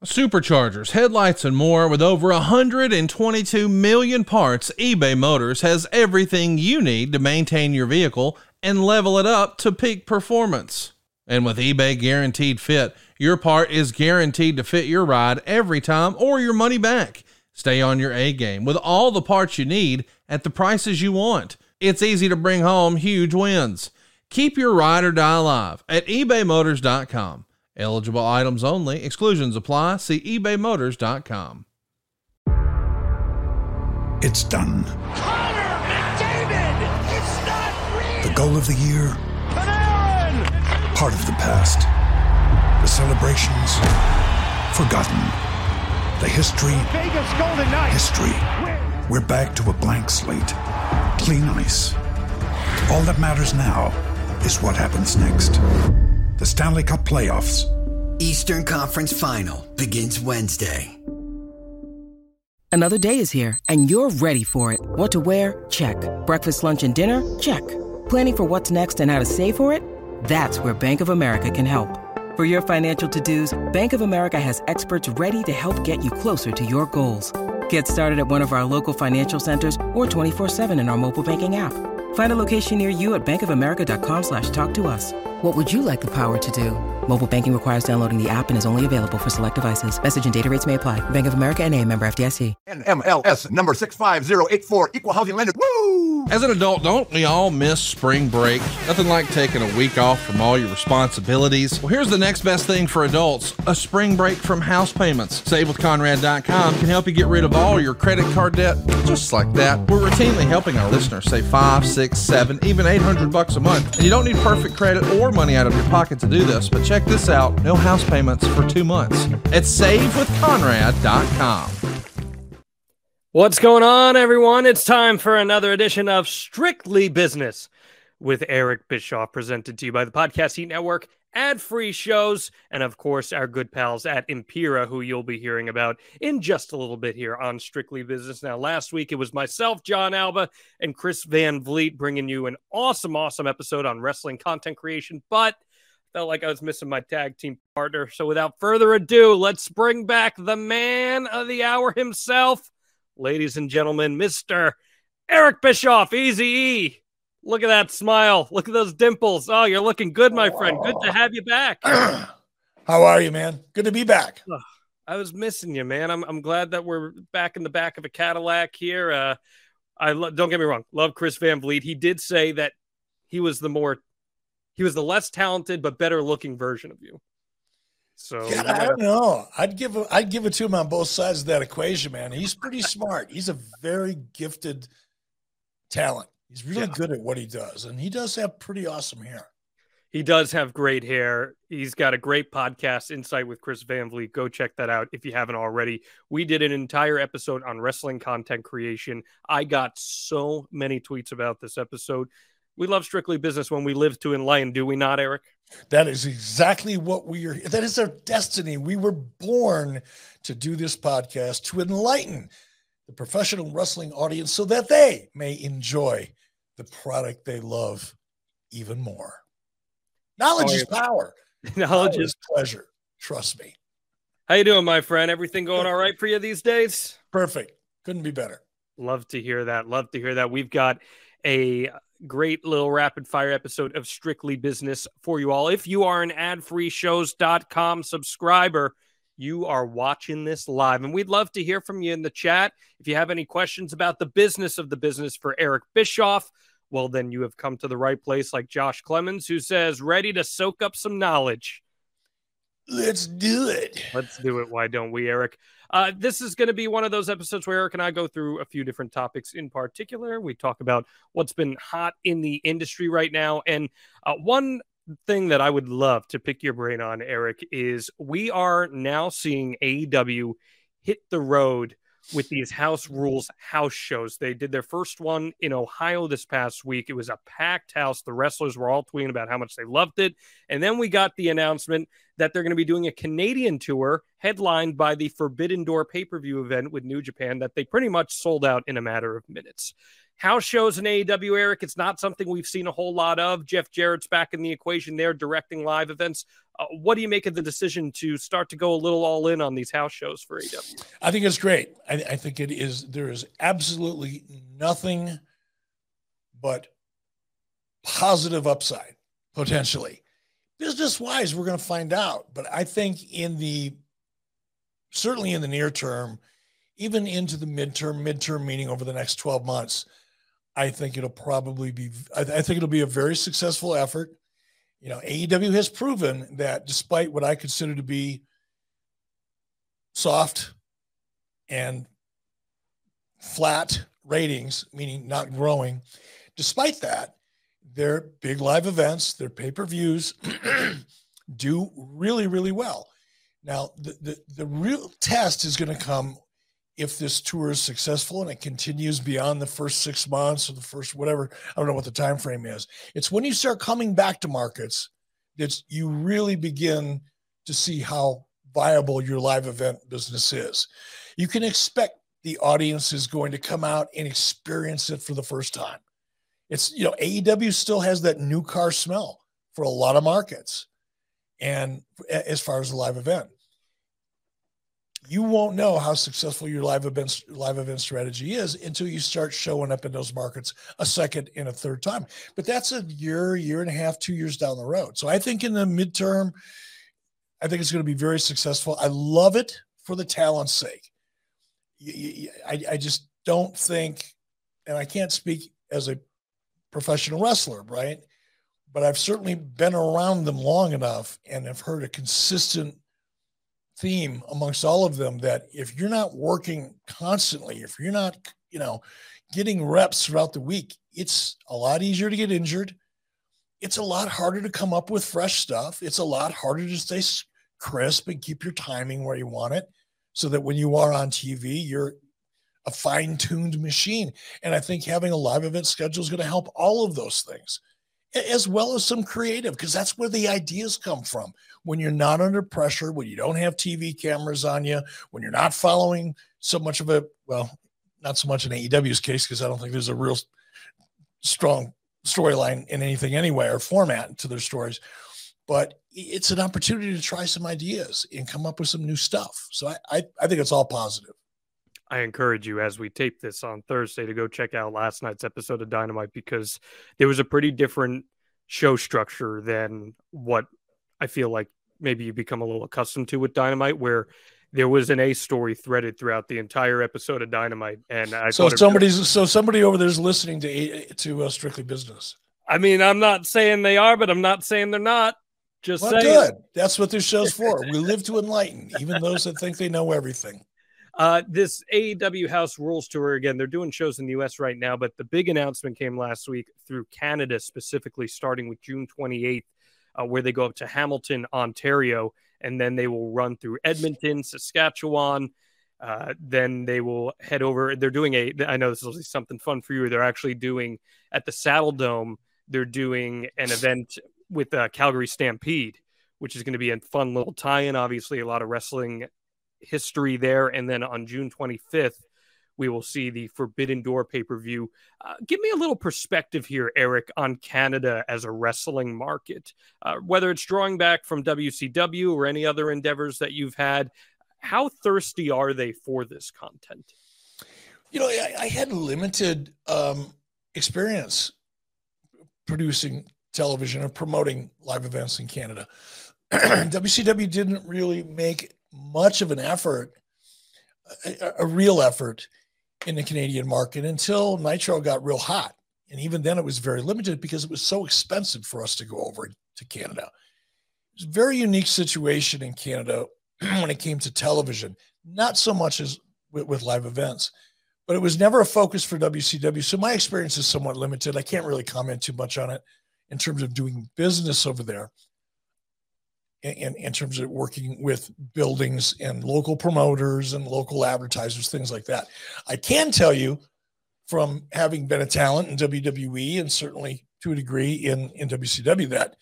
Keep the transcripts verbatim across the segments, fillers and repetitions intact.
Superchargers, headlights, and more. With over one hundred twenty-two million parts, eBay Motors has everything you need to maintain your vehicle and level it up to peak performance. And with eBay Guaranteed Fit, your part is guaranteed to fit your ride every time or your money back. Stay on your A game with all the parts you need at the prices you want. It's easy to bring home huge wins. Keep your ride or die alive at ebay motors dot com. Eligible items only. Exclusions apply. See ebay motors dot com. It's done. Connor McDavid! It's not real! The goal of the year. Panarin! Part of the past. The celebrations. Forgotten. The history. Vegas Golden Knights! History. We're back to a blank slate. Clean ice. All that matters now is what happens next. The Stanley Cup Playoffs. Eastern Conference Final begins Wednesday. Another day is here, and you're ready for it. What to wear? Check. Breakfast, lunch, and dinner? Check. Planning for what's next and how to save for it? That's where Bank of America can help. For your financial to-dos, Bank of America has experts ready to help get you closer to your goals. Get started at one of our local financial centers or twenty-four seven in our mobile banking app. Find a location near you at bankofamerica.com slash talk to us. What would you like the power to do? Mobile banking requires downloading the app and is only available for select devices. Message and data rates may apply. Bank of America N A, member F D I C. N M L S number six five zero eight four, Equal Housing Lender. Woo! As an adult, don't we all miss spring break? Nothing like taking a week off from all your responsibilities. Well, here's the next best thing for adults, a spring break from house payments. Save with Conrad dot com can help you get rid of all your credit card debt, just like that. We're routinely helping our listeners save five, six, seven, even eight hundred bucks a month. And you don't need perfect credit or money out of your pocket to do this, but check this out. No house payments for two months. It's save with Conrad dot com. What's going on, everyone? It's time for another edition of Strictly Business with Eric Bischoff, presented to you by the Podcast Heat Network, ad-free shows, and of course, our good pals at Impera, who you'll be hearing about in just a little bit here on Strictly Business. Now, last week, it was myself, John Alba, and Chris Van Vliet bringing you an awesome, awesome episode on wrestling content creation, but felt like I was missing my tag team partner. So without further ado, let's bring back the man of the hour himself, ladies and gentlemen, Mister Eric Bischoff, Easy E. Look at that smile. Look at those dimples. Oh, you're looking good, my friend. Good to have you back. How are you, man? Good to be back. Oh, I was missing you, man. I'm I'm glad that we're back in the back of a Cadillac here. Uh, I lo- don't get me wrong. Love Chris Van Vliet. He did say that he was the more, he was the less talented but better looking version of you. So yeah, I don't know. I'd give a, I'd give it to him on both sides of that equation, man. He's pretty smart. He's a very gifted talent. He's really yeah. good at what he does, and he does have pretty awesome hair. He does have great hair. He's got a great podcast, Insight with Chris Van Vliet. Go check that out if you haven't already. We did an entire episode on wrestling content creation. I got so many tweets about this episode. We love Strictly Business when we live to enlighten, do we not, Eric? That is exactly what we are. That is our destiny. We were born to do this podcast to enlighten the professional wrestling audience so that they may enjoy the product they love even more. Knowledge oh, is power. Knowledge power is pleasure. Trust me. How you doing, my friend? Everything going all right for you these days? Perfect. Couldn't be better. Love to hear that. Love to hear that. We've got a great little rapid fire episode of Strictly Business for you all. If you are an ad free shows dot com subscriber, you are watching this live, and we'd love to hear from you in the chat. If you have any questions about the business of the business for Eric Bischoff, well, then you have come to the right place, like Josh Clemens, who says, ready to soak up some knowledge. Let's do it. Let's do it. Why don't we, Eric? Uh, this is going to be one of those episodes where Eric and I go through a few different topics in particular. We talk about what's been hot in the industry right now. And uh, one thing that I would love to pick your brain on, Eric, is we are now seeing A E W hit the road with these house rules house shows. They did their first one in Ohio this past week. It was a packed house. The wrestlers were all tweeting about how much they loved it. And then we got the announcement that they're going to be doing a Canadian tour headlined by the Forbidden Door pay-per-view event with New Japan that they pretty much sold out in a matter of minutes. house shows in A E W, Eric, it's not something we've seen a whole lot of. Jeff Jarrett's back in the equation there, directing live events. Uh, what do you make of the decision to start to go a little all in on these house shows for A E W? I think it's great. I, I think it is. There is absolutely nothing but positive upside, potentially. Business-wise, we're going to find out. But I think in the, certainly in the near term, even into the midterm, midterm meaning over the next twelve months, I think it'll probably be, I, I think it'll be a very successful effort. You know, A E W has proven that despite what I consider to be soft and flat ratings, meaning not growing, despite that, their big live events, their pay-per-views do really, really well. Now, the, the, the real test is going to come if this tour is successful and it continues beyond the first six months or the first whatever. I don't know what the time frame is. It's when you start coming back to markets that you really begin to see how viable your live event business is. You can expect the audience is going to come out and experience it for the first time. It's, you know, A E W still has that new car smell for a lot of markets. And as far as the live event, you won't know how successful your live events, live event strategy is until you start showing up in those markets a second and a third time. But that's a year, year and a half, two years down the road. So I think in the midterm, I think it's going to be very successful. I love it for the talent's sake. I, I just don't think, and I can't speak as a professional wrestler, right? But I've certainly been around them long enough and have heard a consistent theme amongst all of them that if you're not working constantly, if you're not, you know, getting reps throughout the week, it's a lot easier to get injured. It's a lot harder to come up with fresh stuff. It's a lot harder to stay crisp and keep your timing where you want it so that when you are on T V, you're a fine-tuned machine. And I think having a live event schedule is going to help all of those things, as well as some creative, because that's where the ideas come from. When you're not under pressure, when you don't have T V cameras on you, when you're not following so much of a, well, not so much in A E W's case, because I don't think there's a real strong storyline in anything anyway, or format to their stories. But it's an opportunity to try some ideas and come up with some new stuff. So I, I, I think it's all positive. I encourage you, as we tape this on Thursday, to go check out last night's episode of Dynamite, because there was a pretty different show structure than what I feel like maybe you become a little accustomed to with Dynamite, where there was an A story threaded throughout the entire episode of Dynamite. And I so somebody's was, so somebody over there is listening to to uh, Strictly Business. I mean, I'm not saying they are, but I'm not saying they're not. Just well, saying. Good. That's what this show's for. We live to enlighten, even those that think they know everything. Uh, this A E W House Rules Tour, again, they're doing shows in the U S right now, but the big announcement came last week through Canada, specifically starting with June twenty-eighth, uh, where they go up to Hamilton, Ontario, and then they will run through Edmonton, Saskatchewan. Uh, then they will head over. They're doing a, I know this will be something fun for you. They're actually doing at the Saddle Dome, they're doing an event with uh, Calgary Stampede, which is going to be a fun little tie-in. Obviously, a lot of wrestling history there. And then on June twenty-fifth, we will see the Forbidden Door pay-per-view. Uh, give me a little perspective here, Eric, on Canada as a wrestling market, uh, whether it's drawing back from W C W or any other endeavors that you've had. How thirsty are they for this content? You know, I, I had limited um, experience producing television or promoting live events in Canada. W C W didn't really make much of an effort, a, a real effort in the Canadian market until Nitro got real hot. And even then it was very limited because it was so expensive for us to go over to Canada. It was a very unique situation in Canada when it came to television, not so much as with, with live events, but it was never a focus for W C W. So my experience is somewhat limited. I can't really comment too much on it in terms of doing business over there. In, in terms of working with buildings and local promoters and local advertisers, things like that. I can tell you from having been a talent in W W E and certainly to a degree in, in W C W that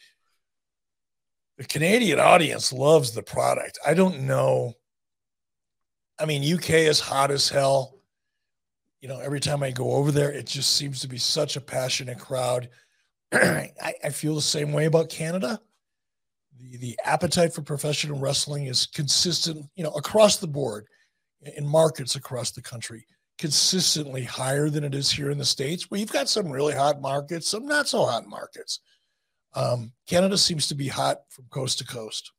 the Canadian audience loves the product. I don't know. I mean, U K is hot as hell. You know, every time I go over there, it just seems to be such a passionate crowd. I, I feel the same way about Canada. The, the appetite for professional wrestling is consistent, you know, across the board in markets across the country, consistently higher than it is here in the States, where you've got some really hot markets, some not so hot markets. Um, Canada seems to be hot from coast to coast.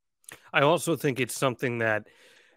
I also think it's something that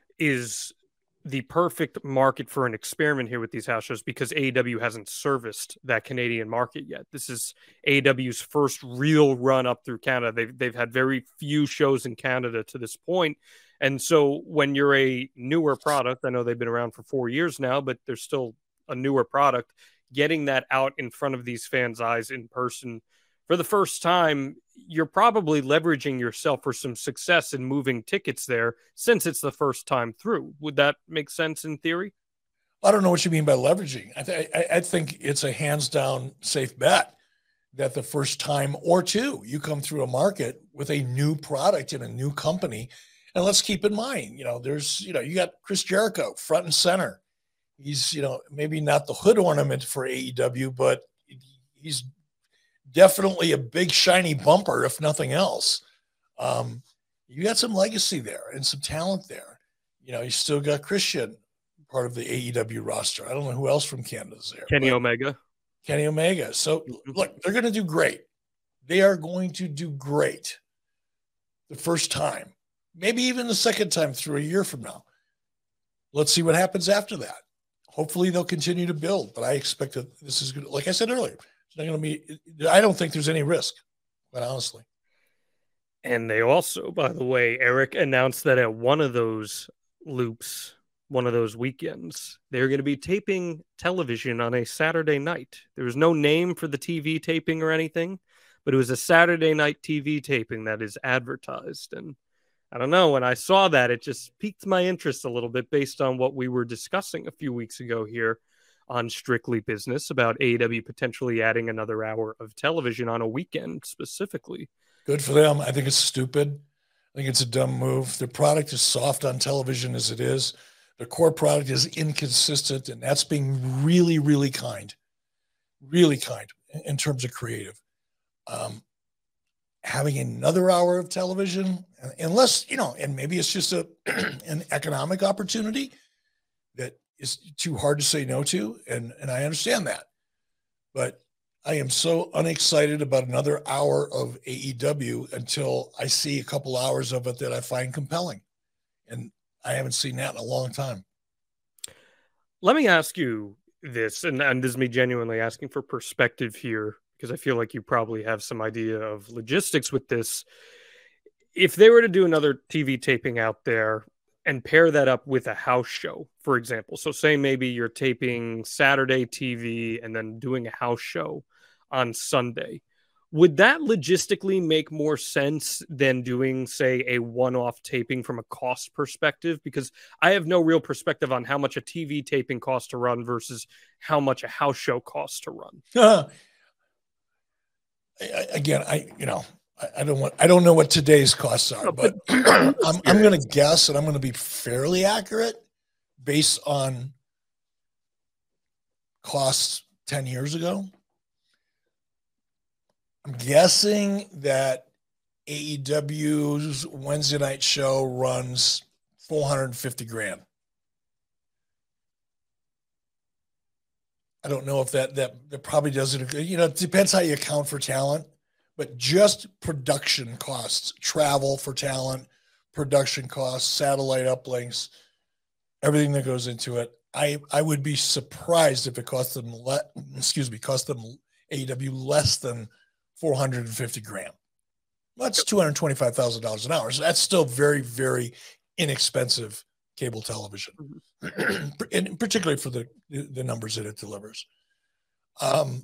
is the perfect market for an experiment here with these house shows, because A E W hasn't serviced that Canadian market yet. This is A E W's first real run up through Canada. They've, they've had very few shows in Canada to this point. And so when you're a newer product, I know they've been around for four years now, but they're still a newer product, getting that out in front of these fans' eyes in person for the first time, you're probably leveraging yourself for some success in moving tickets there, since it's the first time through. Would that make sense in theory? I don't know what you mean by leveraging. I, th- I, I think it's a hands down safe bet that the first time or two you come through a market with a new product in a new company. And let's keep in mind, you know, there's, you know, you got Chris Jericho front and center. He's, you know, maybe not the hood ornament for A E W, but he's definitely a big shiny bumper, if nothing else. Um, you got some legacy there and some talent there. You know, you still got Christian, part of the A E W roster. I don't know who else from Canada's there. Kenny Omega. Kenny Omega. So look, they're going to do great. They are going to do great the first time, maybe even the second time through a year from now. Let's see what happens after that. Hopefully they'll continue to build, but I expect that this is good. Like I said earlier, it's not going to be, I don't think there's any risk, quite honestly. And they also, by the way, Eric announced that at one of those loops, one of those weekends, they're going to be taping television on a Saturday night. There was no name for the T V taping or anything, but it was a Saturday night T V taping that is advertised. And I don't know, when I saw that, it just piqued my interest a little bit based on what we were discussing a few weeks ago here on Strictly Business about A E W potentially adding another hour of television on a weekend specifically. Good for them. I think it's stupid. I think it's a dumb move. Their product is soft on television as it is. Their core product is inconsistent, and that's being really, really kind, really kind in terms of creative. Um, having another hour of television, unless, you know, and maybe it's just a an economic opportunity that is too hard to say no to, and, and I understand that. But I am so unexcited about another hour of A E W until I see a couple hours of it that I find compelling. And I haven't seen that in a long time. Let me ask you this, and, and this is me genuinely asking for perspective here, because I feel like you probably have some idea of logistics with this. If they were to do another T V taping out there and pair that up with a house show, for example, so say maybe you're taping Saturday T V and then doing a house show on Sunday, would that logistically make more sense than doing, say, a one-off taping from a cost perspective? Because I have no real perspective on how much a T V taping costs to run versus how much a house show costs to run. Uh, again, I, you know, I don't want, I don't know what today's costs are, but I'm, I'm going to guess, and I'm going to be fairly accurate based on costs ten years ago. I'm guessing that A E W's Wednesday night show runs four hundred fifty grand. I don't know if that, that, that probably doesn't, you know, it depends how you account for talent. But just production costs, travel for talent, production costs, satellite uplinks, everything that goes into it. I, I would be surprised if it cost them, le- excuse me, cost them A E W less than four hundred fifty grand. That's two hundred twenty-five thousand dollars an hour. So that's still very, very inexpensive cable television, and particularly for the, the numbers that it delivers. Um,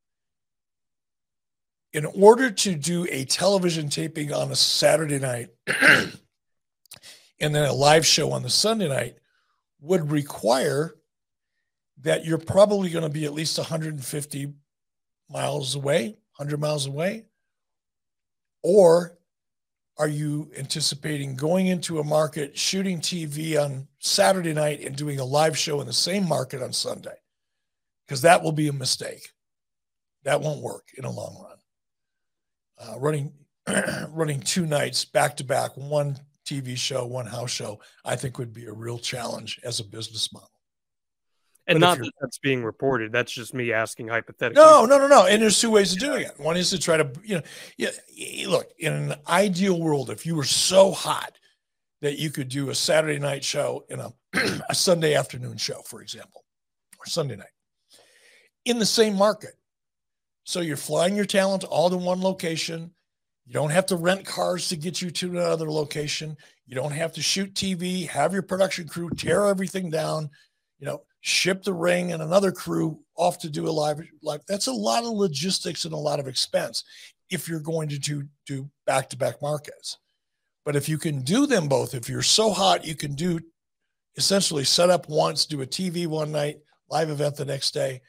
In order to do a television taping on a Saturday night and then a live show on the Sunday night would require that you're probably going to be at least one hundred fifty miles away, one hundred miles away, or are you anticipating going into a market, shooting T V on Saturday night and doing a live show in the same market on Sunday? Because that will be a mistake. That won't work in a long run. Uh, running running two nights back to back, one T V show, one house show, I think would be a real challenge as a business model. And but not that that's being reported. That's just me asking hypothetically. No, no, no, no. And there's two ways of doing it. One is to try to, you know, yeah, look, in an ideal world, if you were so hot that you could do a Saturday night show in a, a Sunday afternoon show, for example, or Sunday night in the same market. So you're flying your talent all to one location. You don't have to rent cars to get you to another location. You don't have to shoot T V, have your production crew tear everything down, you know, ship the ring and another crew off to do a live live. That's a lot of logistics and a lot of expense if you're going to do, do back-to-back markets. But if you can do them both, if you're so hot, you can do essentially set up once, do a T V one night, live event the next day.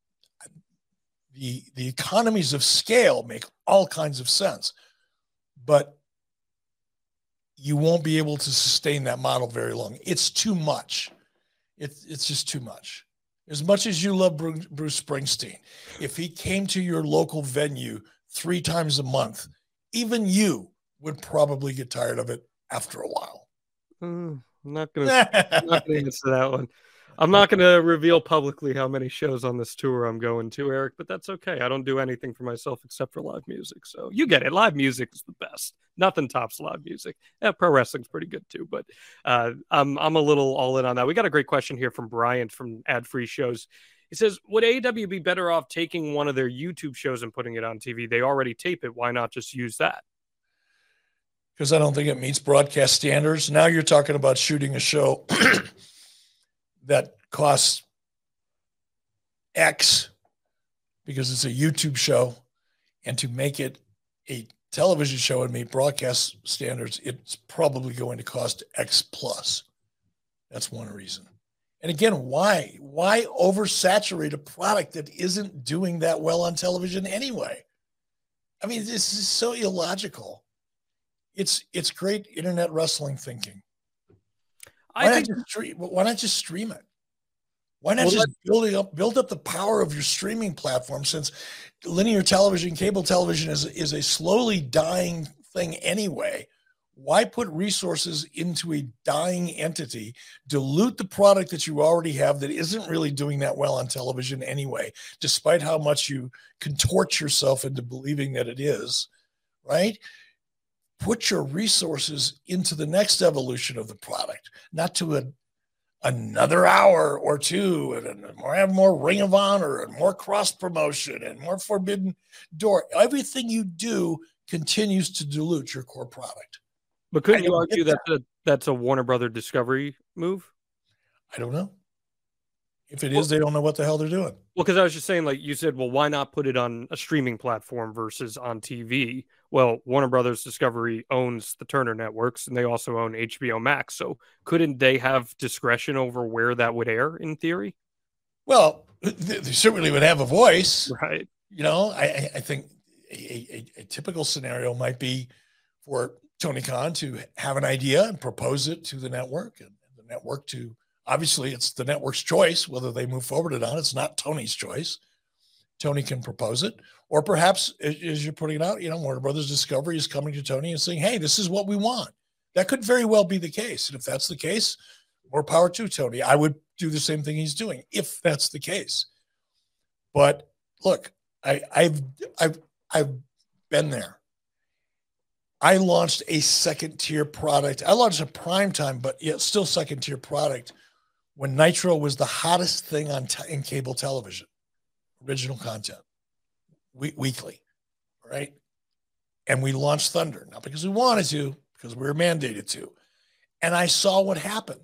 The, the economies of scale make all kinds of sense, but you won't be able to sustain that model very long. It's too much. It's it's just too much. As much as you love Bruce Springsteen, if he came to your local venue three times a month, even you would probably get tired of it after a while. Mm, I'm not going to answer that one. I'm not going to reveal publicly how many shows on this tour I'm going to, Eric, but that's okay. I don't do anything for myself except for live music. So you get it. Live music is the best. Nothing tops live music. Yeah, pro wrestling's pretty good too, but uh, I'm I'm a little all in on that. We got a great question here from Brian from Ad Free Shows. He says, would A E W be better off taking one of their YouTube shows and putting it on T V? They already tape it. Why not just use that? Because I don't think it meets broadcast standards. Now you're talking about shooting a show that costs X because it's a YouTube show, and to make it a television show and meet broadcast standards, it's probably going to cost X plus. That's one reason. And again, why? Why oversaturate a product that isn't doing that well on television anyway? I mean, this is so illogical. It's it's great internet wrestling thinking. Why, I think, not, just stream, why not just stream it? Why not well, just building up, build up the power of your streaming platform, since linear television, cable television is, is a slowly dying thing anyway. Why put resources into a dying entity, dilute the product that you already have that isn't really doing that well on television anyway, despite how much you contort yourself into believing that it is, right? Put your resources into the next evolution of the product, not to a another hour or two, and more have more Ring of Honor and more cross promotion and more Forbidden Door. Everything you do continues to dilute your core product. But couldn't you argue that, that that's a Warner Brother Discovery move? I don't know. If it well, is, they don't know what the hell they're doing. Well, because I was just saying, like you said, well, why not put it on a streaming platform versus on T V? Well, Warner Brothers Discovery owns the Turner networks, and they also own H B O Max. So couldn't they have discretion over where that would air in theory? Well, they certainly would have a voice. Right. You know, I, I think a, a, a typical scenario might be for Tony Khan to have an idea and propose it to the network, and the network to, obviously it's the network's choice whether they move forward or not. It's not Tony's choice. Tony can propose it. Or perhaps, as you're putting it out, you know, Warner Brothers Discovery is coming to Tony and saying, hey, this is what we want. That could very well be the case. And if that's the case, more power to Tony. I would do the same thing he's doing if that's the case. But look, I, I've, I've, I've been there. I launched a second tier product. I launched a primetime, but yet still second tier product when Nitro was the hottest thing on t- in cable television, original content. Weekly, right? And we launched Thunder, not because we wanted to, because we were mandated to. And I saw what happened.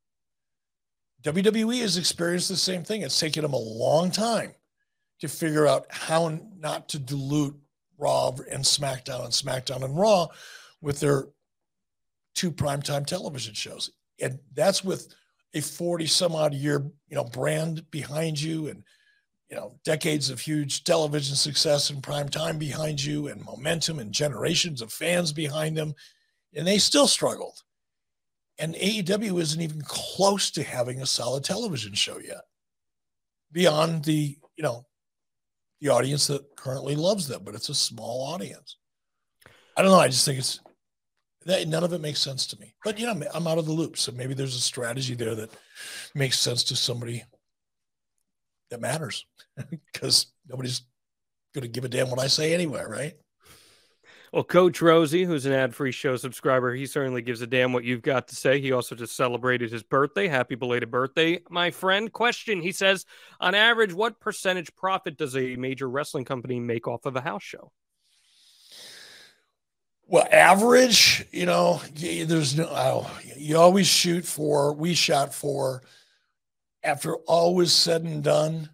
W W E has experienced the same thing. It's taken them a long time to figure out how not to dilute Raw and SmackDown and SmackDown and Raw with their two primetime television shows. And that's with a forty some odd year, you know, brand behind you, and you know, decades of huge television success and prime time behind you, and momentum and generations of fans behind them. and they still struggled. And A E W isn't even close to having a solid television show yet, beyond the, you know, the audience that currently loves them, but it's a small audience. I don't know. I just think it's that none of it makes sense to me, but you know, I'm out of the loop. So maybe there's a strategy there that makes sense to somebody that matters, because nobody's going to give a damn what I say anyway. Right. Well, Coach Rosie, who's an ad-free show subscriber, he certainly gives a damn what you've got to say. He also just celebrated his birthday. Happy belated birthday, my friend. Question, he says, on average, what percentage profit does a major wrestling company make off of a house show? Well, average, you know, there's no, oh, you always shoot for, we shot for, after all was said and done,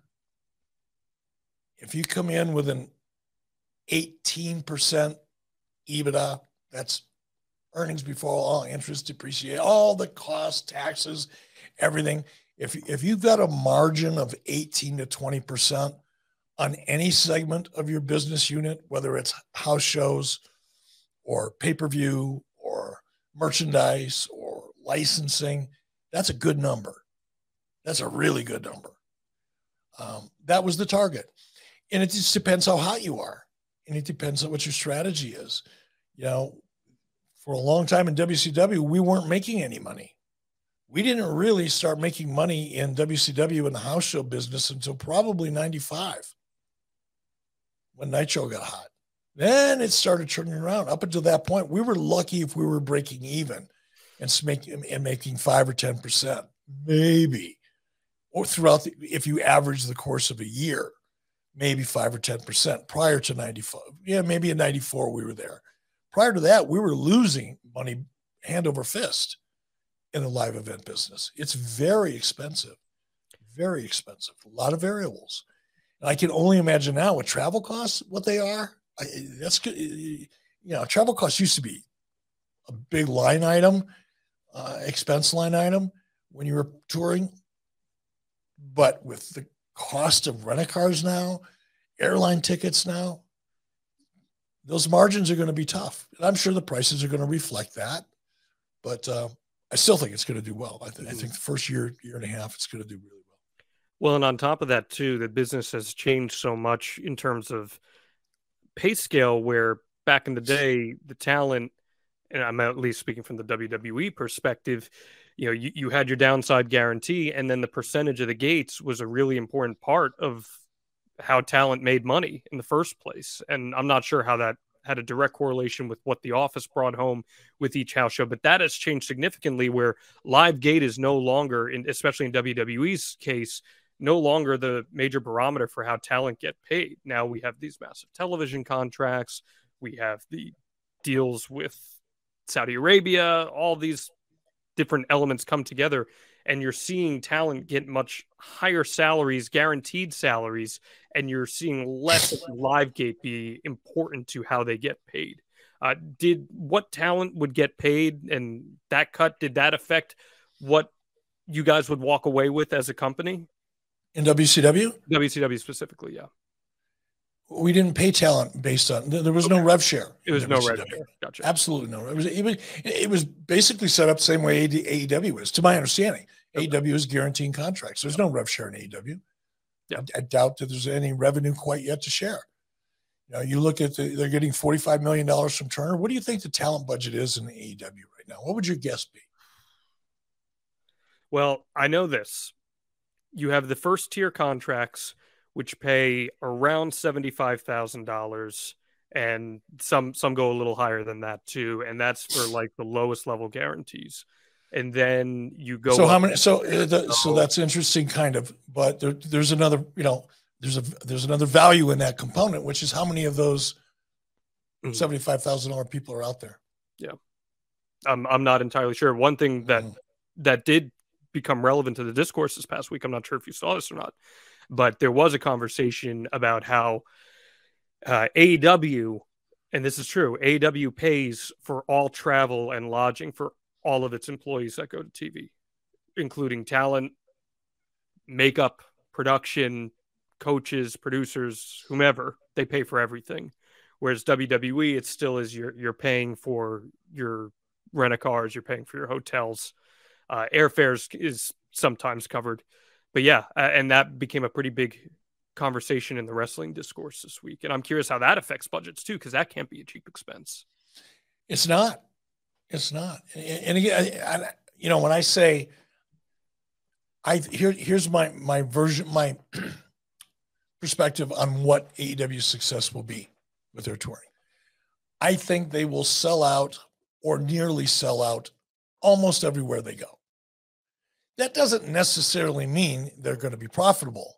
if you come in with an eighteen percent EBITDA, that's earnings before all interest, depreciation, all the costs, taxes, everything. If, if you've got a margin of eighteen to twenty percent on any segment of your business unit, whether it's house shows, or pay-per-view, or merchandise, or licensing, that's a good number. That's a really good number. Um, that was the target. And it just depends how hot you are. And it depends on what your strategy is. You know, for a long time in W C W, we weren't making any money. We didn't really start making money in W C W in the house show business until probably ninety-five, when Nitro got hot. Then it started turning around. Up until that point, we were lucky if we were breaking even and making and making five or ten percent, maybe, or throughout the, if you average the course of a year, maybe five or ten percent prior to ninety-five. Yeah, maybe in ninety-four we were there. Prior to that, we were losing money hand over fist in the live event business. It's very expensive, very expensive. A lot of variables. And I can only imagine now with travel costs, what they are. I, that's good. You know, travel costs used to be a big line item, uh, expense line item when you were touring. But with the cost of rent-a-cars now, airline tickets now, those margins are going to be tough. And I'm sure the prices are going to reflect that. But uh, I still think it's going to do well. I, th- I think the first year, year and a half, it's going to do really well. Well, and on top of that, too, the business has changed so much in terms of pay scale, where back in the day, the talent, and I'm at least speaking from the W W E perspective, you know, you, you had your downside guarantee, and then the percentage of the gates was a really important part of how talent made money in the first place. And I'm not sure how that had a direct correlation with what the office brought home with each house show, but that has changed significantly, where live gate is no longer, in, especially in W W E's case, no longer the major barometer for how talent get paid. Now we have these massive television contracts. We have the deals with Saudi Arabia, all these different elements come together, and you're seeing talent get much higher salaries, guaranteed salaries, and you're seeing less of live gate be important to how they get paid. Uh, did what talent would get paid and that cut, did that affect what you guys would walk away with as a company? In W C W? W C W specifically, yeah. We didn't pay talent based on, there was okay. no rev share. It was no rev share. Gotcha. Absolutely no. It was, it was, it was basically set up the same way A E W is, to my understanding. Okay. A E W is guaranteeing contracts. There's no rev share in A E W. Yeah. I, I doubt that there's any revenue quite yet to share. You know, you look at the, they're getting forty-five million dollars from Turner. What do you think the talent budget is in A E W right now? What would your guess be? Well, I know this. You have the first tier contracts, which pay around seventy-five thousand dollars, and some some go a little higher than that too, and that's for like the lowest level guarantees. And then you go. So how many? So uh, the, so that's interesting, kind of. But there, there's another, you know, there's a there's another value in that component, which is how many of those mm-hmm. seventy-five thousand dollars people are out there. Yeah, I'm I'm not entirely sure. One thing that mm. that did become relevant to the discourse this past week, I'm not sure if you saw this or not, but there was a conversation about how uh, A E W, and this is true, A E W pays for all travel and lodging for all of its employees that go to T V, including talent, makeup, production, coaches, producers, whomever. They pay for everything. Whereas W W E, it still is you're you're paying for your rent-a-cars, you're paying for your hotels. Uh, airfares is sometimes covered. But yeah, uh, and that became a pretty big conversation in the wrestling discourse this week. And I'm curious how that affects budgets too, because that can't be a cheap expense. It's not. It's not. And, and again, I, I, you know, when I say, I here here's my my version, my perspective on what A E W's success will be with their touring. I think they will sell out or nearly sell out almost everywhere they go. That doesn't necessarily mean they're going to be profitable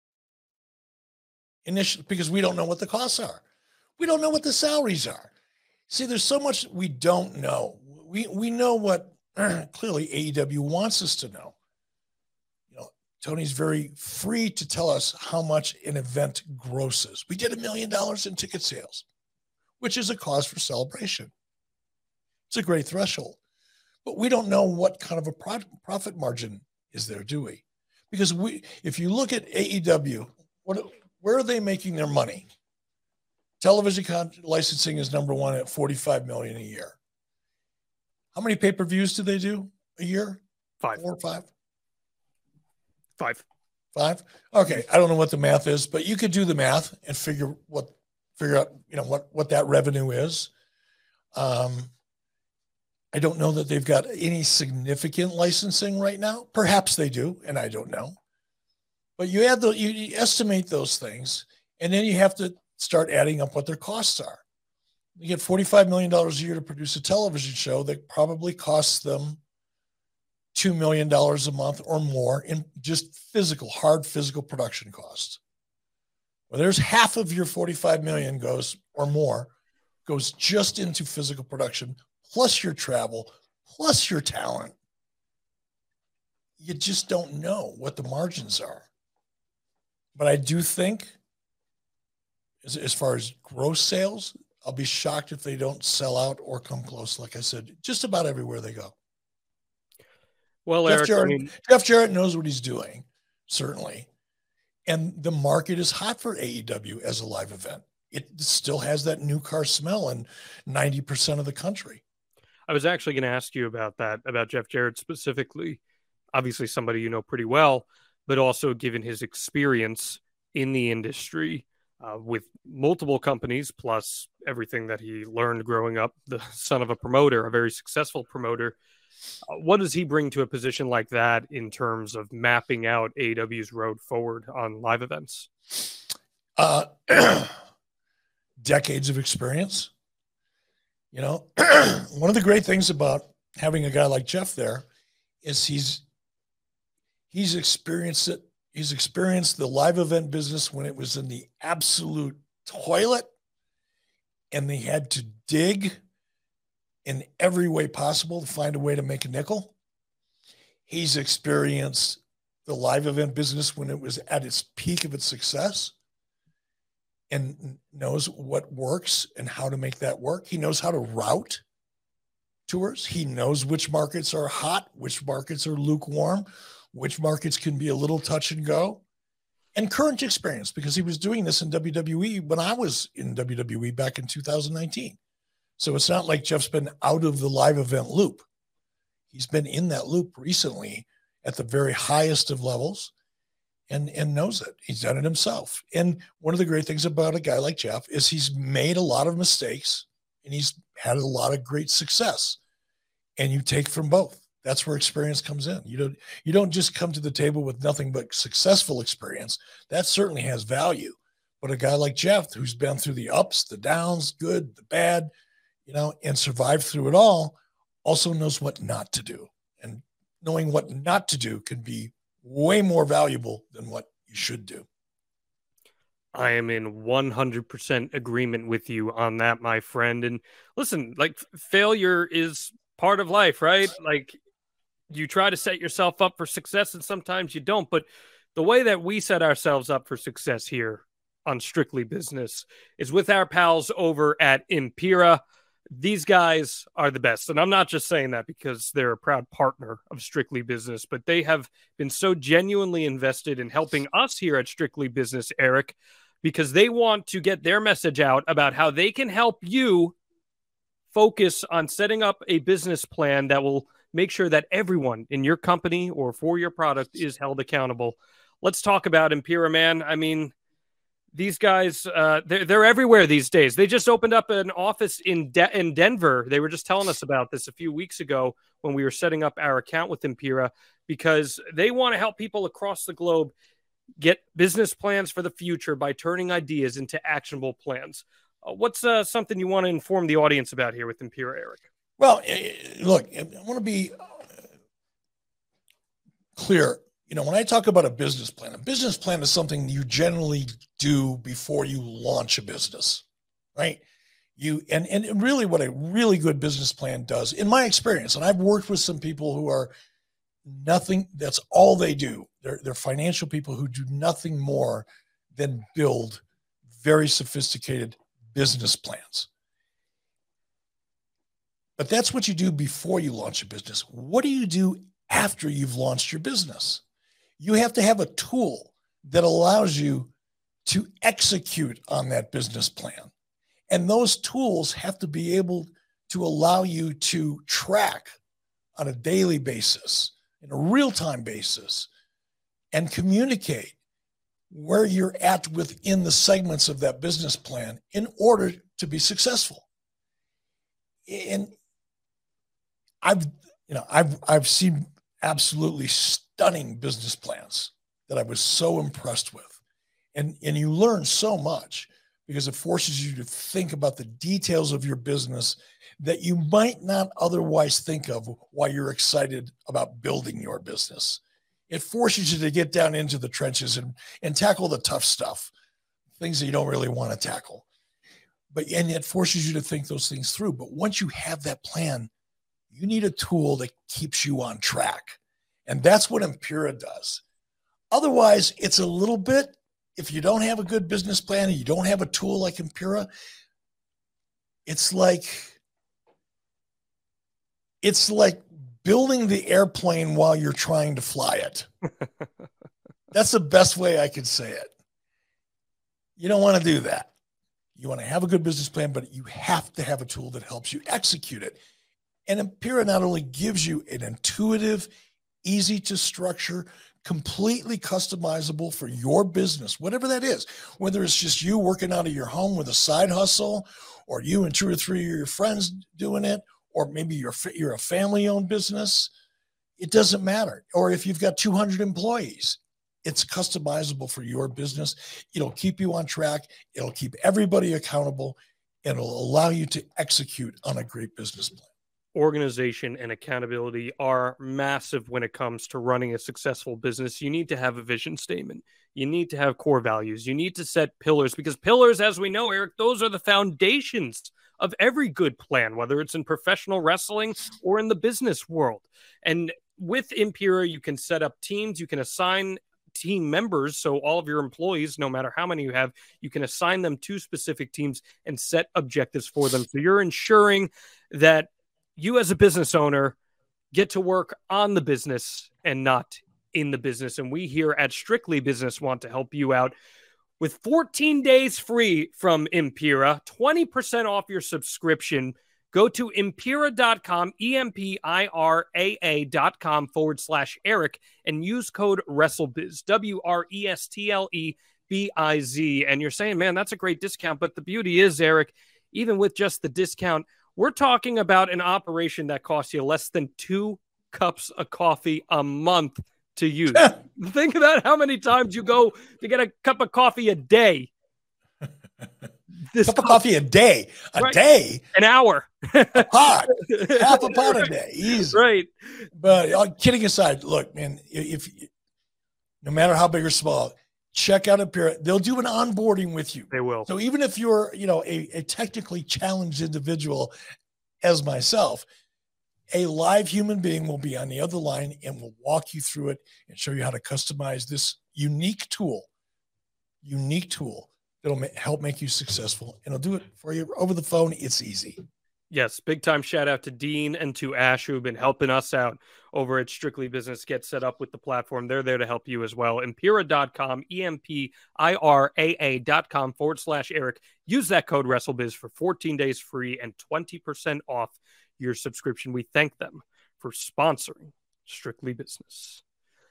initially, because we don't know what the costs are. We don't know what the salaries are. See, there's so much we don't know. We we know what clearly A E W wants us to know. You know, Tony's very free to tell us how much an event grosses. We did a million dollars in ticket sales, which is a cause for celebration. It's a great threshold. But we don't know what kind of a pro- profit margin is there, do we? Because we, if you look at A E W, what, where are they making their money? Television con- licensing is number one at forty-five million dollars a year. How many pay-per-views do they do a year? Five. Four or five? Five. Five? Okay. I don't know what the math is, but you could do the math and figure what, figure out, you know, what, what that revenue is. Um, I don't know that they've got any significant licensing right now. Perhaps they do, and I don't know. But you add the, you, you estimate those things, and then you have to start adding up what their costs are. You get forty-five million dollars a year to produce a television show that probably costs them two million dollars a month or more in just physical, hard physical production costs. Well, there's half of your forty-five million goes or more goes just into physical production, plus your travel, plus your talent. You just don't know what the margins are. But I do think, as, as far as gross sales, I'll be shocked if they don't sell out or come close. Like I said, just about everywhere they go. Well, Jeff Eric, Jarrett, I mean, Jeff Jarrett knows what he's doing, certainly. And the market is hot for A E W as a live event. It still has that new car smell in ninety percent of the country. I was actually going to ask you about that, about Jeff Jarrett specifically. Obviously somebody you know pretty well, but also given his experience in the industry uh, with multiple companies, plus everything that he learned growing up, the son of a promoter, a very successful promoter. Uh, what does he bring to a position like that in terms of mapping out A E W's road forward on live events? Uh, decades of experience. You know, one of the great things about having a guy like Jeff there is he's he's experienced it. He's experienced the live event business when it was in the absolute toilet and they had to dig in every way possible to find a way to make a nickel. He's experienced the live event business when it was at its peak of its success and knows what works and how to make that work. He knows how to route tours. He knows which markets are hot, which markets are lukewarm, which markets can be a little touch and go. And current experience, because he was doing this in W W E when I was in W W E back in two thousand nineteen. So it's not like Jeff's been out of the live event loop. He's been in that loop recently at the very highest of levels and, and knows it. He's done it himself. And one of the great things about a guy like Jeff is he's made a lot of mistakes and he's had a lot of great success. And you take from both. That's where experience comes in. You don't, you don't just come to the table with nothing but successful experience. That certainly has value. But a guy like Jeff, who's been through the ups, the downs, good, the bad, you know, and survived through it all, also knows what not to do. And knowing what not to do can be way more valuable than what you should do. I am in one hundred percent agreement with you on that, my friend. And listen, like failure is part of life, right? Like you try to set yourself up for success and sometimes you don't. But the way that we set ourselves up for success here on Strictly Business is with our pals over at Impera. These guys are the best. And I'm not just saying that because they're a proud partner of Strictly Business, but they have been so genuinely invested in helping us here at Strictly Business, Eric, because they want to get their message out about how they can help you focus on setting up a business plan that will make sure that everyone in your company or for your product is held accountable. Let's talk about Impera, man. I mean, these guys, uh, they're, they're everywhere these days. They just opened up an office in De- in Denver. They were just telling us about this a few weeks ago when we were setting up our account with Impera, because they want to help people across the globe get business plans for the future by turning ideas into actionable plans. Uh, what's uh, something you want to inform the audience about here with Impera, Eric? Well, look, I want to be clear. You know, when I talk about a business plan, a business plan is something you generally do before you launch a business, right? You and, and really what a really good business plan does, in my experience, and I've worked with some people who are nothing, that's all they do. They're, they're financial people who do nothing more than build very sophisticated business plans. But that's what you do before you launch a business. What do you do after you've launched your business? You have to have a tool that allows you to execute on that business plan. And those tools have to be able to allow you to track on a daily basis, in a real-time basis, and communicate where you're at within the segments of that business plan in order to be successful. And I've, you know, I've, I've seen absolutely stunning business plans that I was so impressed with. And, and you learn so much because it forces you to think about the details of your business that you might not otherwise think of while you're excited about building your business. It forces you to get down into the trenches and, and tackle the tough stuff, things that you don't really want to tackle. But, and it forces you to think those things through. But once you have that plan, you need a tool that keeps you on track. And that's what Impera does. Otherwise, it's a little bit, if you don't have a good business plan and you don't have a tool like Impera, it's like, it's like building the airplane while you're trying to fly it. That's the best way I could say it. You don't want to do that. You want to have a good business plan, but you have to have a tool that helps you execute it. And Impera not only gives you an intuitive, easy to structure, completely customizable for your business, whatever that is, whether it's just you working out of your home with a side hustle, or you and two or three of your friends doing it, or maybe you're, you're a family-owned business, it doesn't matter. Or if you've got two hundred employees, it's customizable for your business. It'll keep you on track. It'll keep everybody accountable. And it'll allow you to execute on a great business plan. Organization and accountability are massive when it comes to running a successful business. You need to have a vision statement. You need to have core values. You need to set pillars, because pillars, as we know, Eric, those are the foundations of every good plan, whether it's in professional wrestling or in the business world. And with Impera, you can set up teams, you can assign team members. So all of your employees, no matter how many you have, you can assign them to specific teams and set objectives for them. So you're ensuring that you as a business owner get to work on the business and not in the business. And we here at Strictly Business want to help you out with fourteen days free from Impera, twenty percent off your subscription. Go to Impera.com, E M P I R A A dot com forward slash Eric, and use code WrestleBiz, W R E S T L E B I Z. And you're saying, man, that's a great discount. But the beauty is, Eric, even with just the discount, we're talking about an operation that costs you less than two cups of coffee a month to use. Think about how many times you go to get a cup of coffee a day. This cup of coffee a day, a right. day, an hour, a pot, half a pot a day, easy. Right. But uh, kidding aside, look, man, if, if no matter how big or small, check out Impera. They'll do an onboarding with you. They will. So even if you're, you know, a, a technically challenged individual, as myself, a live human being will be on the other line and will walk you through it and show you how to customize this unique tool, unique tool that'll ma- help make you successful. And it'll do it for you over the phone. It's easy. Yes, big time shout out to Dean and to Ash, who have been helping us out over at Strictly Business get set up with the platform. They're there to help you as well. Empira dot com, E M P I R A A dot com forward slash Eric. Use that code WrestleBiz for fourteen days free and twenty percent off your subscription. We thank them for sponsoring Strictly Business.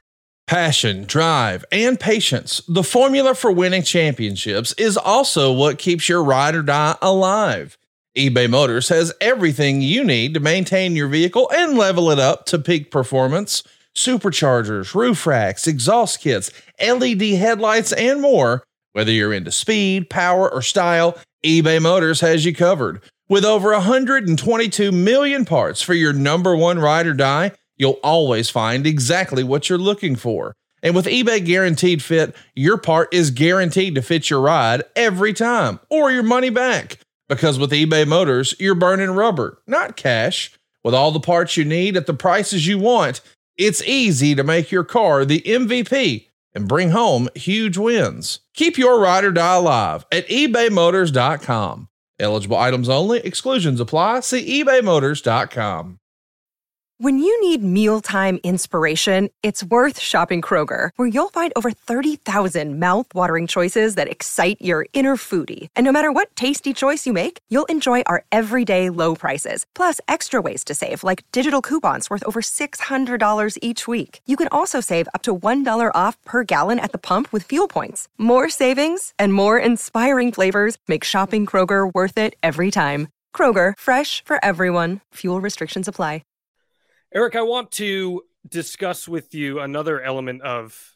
Passion, drive, and patience. The formula for winning championships is also what keeps your ride or die alive. eBay Motors has everything you need to maintain your vehicle and level it up to peak performance. Superchargers, roof racks, exhaust kits, L E D headlights, and more. Whether you're into speed, power, or style, eBay Motors has you covered. With over one hundred twenty-two million parts for your number one ride or die, you'll always find exactly what you're looking for. And with eBay Guaranteed Fit, your part is guaranteed to fit your ride every time, or your money back. Because with eBay Motors, you're burning rubber, not cash. With all the parts you need at the prices you want, it's easy to make your car the M V P and bring home huge wins. Keep your ride or die alive at ebay motors dot com. Eligible items only. Exclusions apply. See ebay motors dot com. When you need mealtime inspiration, it's worth shopping Kroger, where you'll find over thirty thousand mouth-watering choices that excite your inner foodie. And no matter what tasty choice you make, you'll enjoy our everyday low prices, plus extra ways to save, like digital coupons worth over six hundred dollars each week. You can also save up to one dollar off per gallon at the pump with fuel points. More savings and more inspiring flavors make shopping Kroger worth it every time. Kroger, fresh for everyone. Fuel restrictions apply. Eric, I want to discuss with you another element of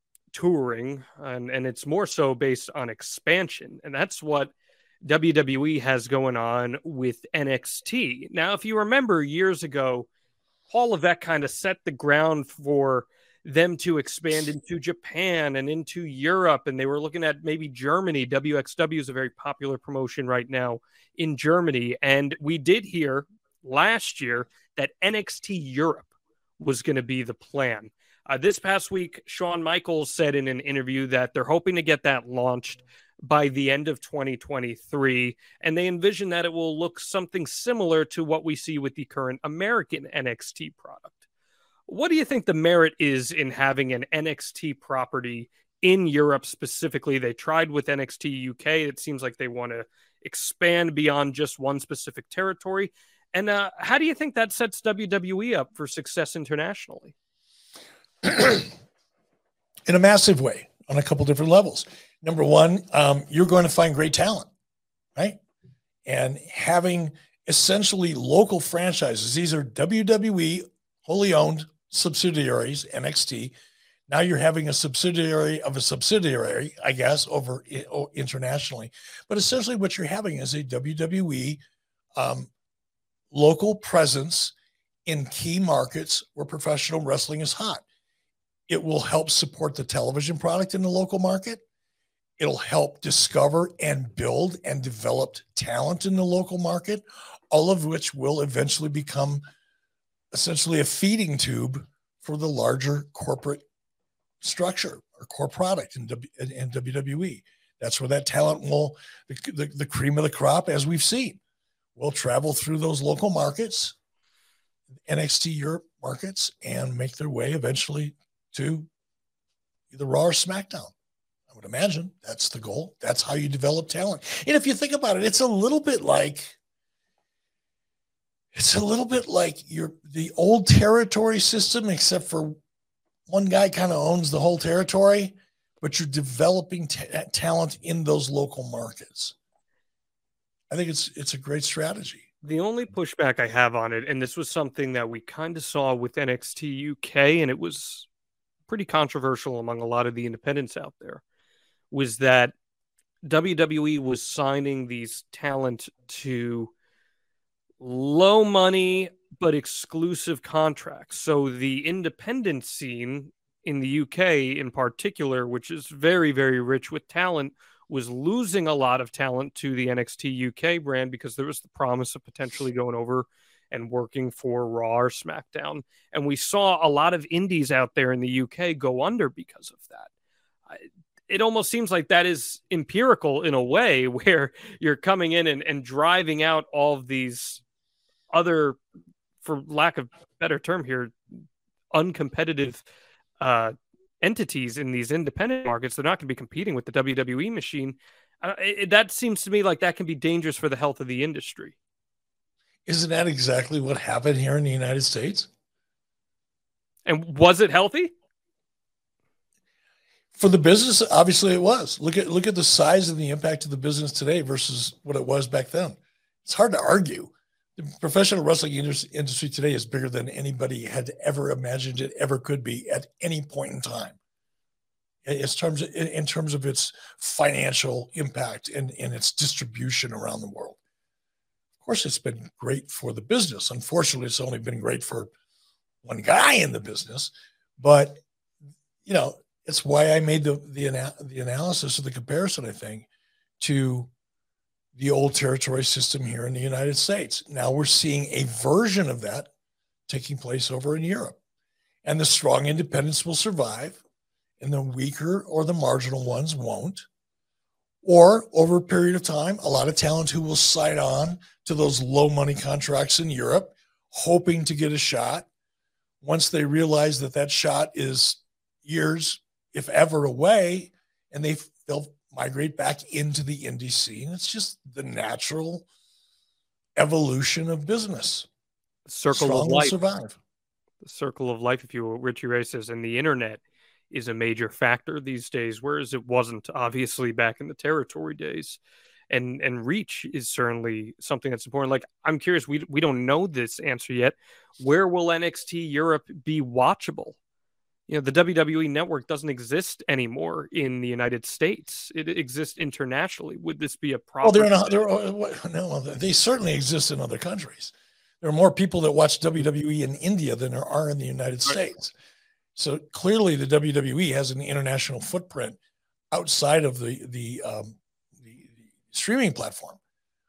touring, and, and it's more so based on expansion, and that's what W W E has going on with N X T. Now, if you remember years ago, Paul Levesque kind of set the ground for them to expand into Japan and into Europe, and they were looking at maybe Germany. W X W is a very popular promotion right now in Germany, and we did hear last year that N X T Europe was going to be the plan. Uh, this past week, Shawn Michaels said in an interview that they're hoping to get that launched by the end of twenty twenty-three, and they envision that it will look something similar to what we see with the current American N X T product. What do you think the merit is in having an N X T property in Europe specifically? They tried with N X T U K. It seems like they want to expand beyond just one specific territory. And uh, how do you think that sets W W E up for success internationally? In a massive way, on a couple different levels. Number one, um, you're going to find great talent, right? And having essentially local franchises. These are W W E wholly owned subsidiaries, N X T. Now you're having a subsidiary of a subsidiary, I guess, over internationally. But essentially what you're having is a W W E um, local presence in key markets where professional wrestling is hot. It will help support the television product in the local market. It'll help discover and build and develop talent in the local market, all of which will eventually become essentially a feeding tube for the larger corporate structure or core product in, w, in, in W W E. That's where that talent will, the, the, the cream of the crop, as we've seen, will travel through those local markets, N X T Europe markets, and make their way eventually to either Raw or SmackDown. I would imagine that's the goal. That's how you develop talent. And if you think about it, it's a little bit like, it's a little bit like your the old territory system, except for one guy kind of owns the whole territory, but you're developing t- talent in those local markets. I think it's it's a great strategy. The only pushback I have on it, and this was something that we kind of saw with N X T U K, and it was pretty controversial among a lot of the independents out there, was that W W E was signing these talent to low money but exclusive contracts. So the independent scene in the U K in particular, which is very, very rich with talent, was losing a lot of talent to the N X T U K brand because there was the promise of potentially going over and working for Raw or SmackDown. And we saw a lot of indies out there in the U K go under because of that. It almost seems like that is empirical in a way, where you're coming in and, and driving out all of these other, for lack of better term here, uncompetitive uh, entities in these independent markets. They're not going to be competing with the W W E machine. Uh, it, that seems to me like that can be dangerous for the health of the industry. Isn't that exactly what happened here in the United States? And was it healthy? For the business, obviously it was. Look at look at the size and the impact of the business today versus what it was back then. It's hard to argue. The professional wrestling industry today is bigger than anybody had ever imagined it ever could be at any point in time. In terms of, in terms of its financial impact and, and its distribution around the world. Of course, it's been great for the business. Unfortunately, it's only been great for one guy in the business. But, you know, it's why I made the the, the analysis of the comparison, I think, to the old territory system here in the United States. Now we're seeing a version of that taking place over in Europe. And the strong independents will survive, and the weaker or the marginal ones won't. Or over a period of time, a lot of talent who will sign on to those low money contracts in Europe, hoping to get a shot. Once they realize that that shot is years, if ever, away, and they they'll migrate back into the indie scene. It's just the natural evolution of business. Circle Strong of will life. survive. The circle of life, if you will, Richie Ray says, and the internet is a major factor these days, whereas it wasn't obviously back in the territory days. And and reach is certainly something that's important. Like, I'm curious, we we don't know this answer yet. Where will N X T Europe be watchable? You know, the W W E network doesn't exist anymore in the United States. It exists internationally. Would this be a problem? Well, they're, not, they're no, they certainly exist in other countries. There are more people that watch W W E in India than there are in the United States. So clearly, the W W E has an international footprint outside of the the, um, the, the streaming platform.